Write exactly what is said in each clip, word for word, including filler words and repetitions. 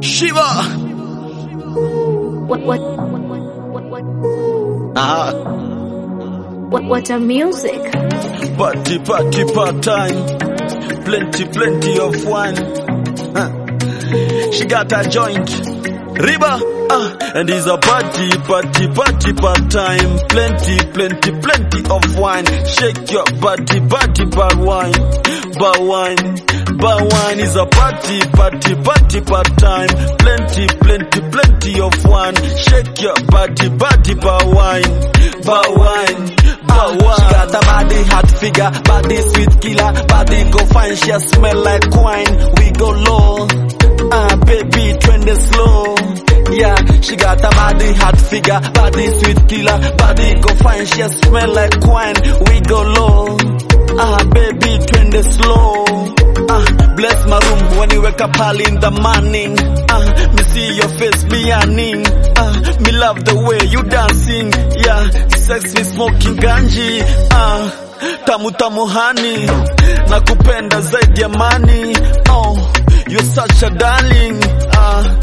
Shiva. What what what what what Ah, what what a music. party, party, part time. Plenty, plenty of wine. Huh. She got a joint. Riba, ah, and it's a party, party, party, part time. Plenty, plenty, plenty of wine. Shake your body, body, bar wine, bar wine, bar wine is a party, party, party, part time. Plenty, plenty, plenty of wine. Shake your body, body, bar wine, bar wine, bar wine. She got a body, hot figure, body, sweet killer, body go fine, she smell like wine. We go low. Ah, baby, trend is slow. Yeah, she got a body, hot figure, body, sweet killer, body go fine, she smell like wine. We go low. Ah, baby, trend is slow. Ah, bless my room when you wake up early in the morning. Ah, me see your face beyonding. Ah, me love the way you dancing. Yeah, sex me smoking ganji. Ah, tamu tamu honey, nakupenda zaidi ya money. Oh, you're such a darling. Ah,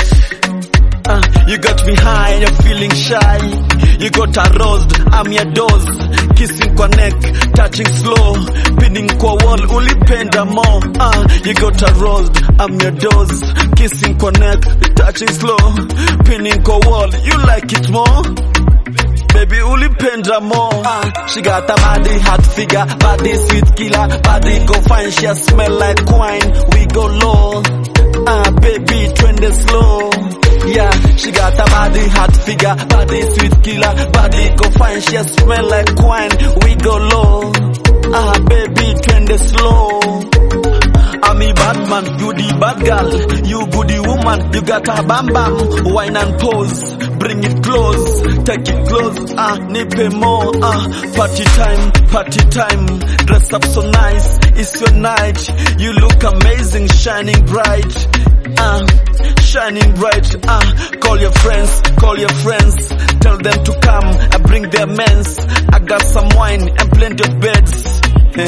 uh, you got me high, you're feeling shy. You got a roast, I'm your dose. Kissing kwa neck, touching slow. Pinning kwa wall, ulipenda more. Uh, you got a roast, I'm your dose. Kissing kwa neck, touching slow. Pinning kwa wall, you like it more. Baby, ulipenda more. Uh, she got a body, hot figure, body, sweet killer, body go fine, she smell like wine. We go low. Ah, uh, baby, trend is slow. Yeah, she got a body, hot figure, body, sweet killer, body go fine, she smell like wine. We go low. Ah, baby, trend is slow. I'm a bad man, you the bad girl. You goody woman, you got a bam bam. Wine and pose, bring it close, take it close. Ah, nipe more. Ah, party time, party time. Dress up so nice, it's your night. You look amazing, shining bright. Ah, shining bright. Ah, call your friends, call your friends. Tell them to come, I bring their mens. I got some wine and plenty of beds.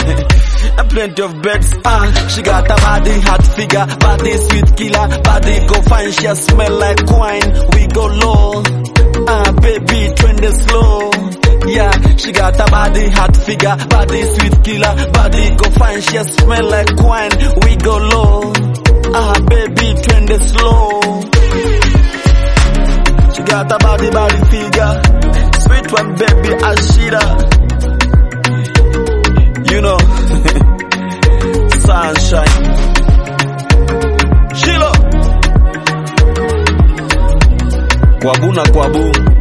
And plenty of beds. Ah, she got a body, hot figure, body, sweet killer, body go fine, she smell like wine. We go low. Ah, baby, trend is slow. Yeah, she got a body, hot figure, body, sweet killer, body go fine, she smell like wine. We go low. Ah, baby, trend is slow. She got a body, body figure, sweet one, baby, Ashira. You know, sunshine. Shilo. Kwabu na kwabu.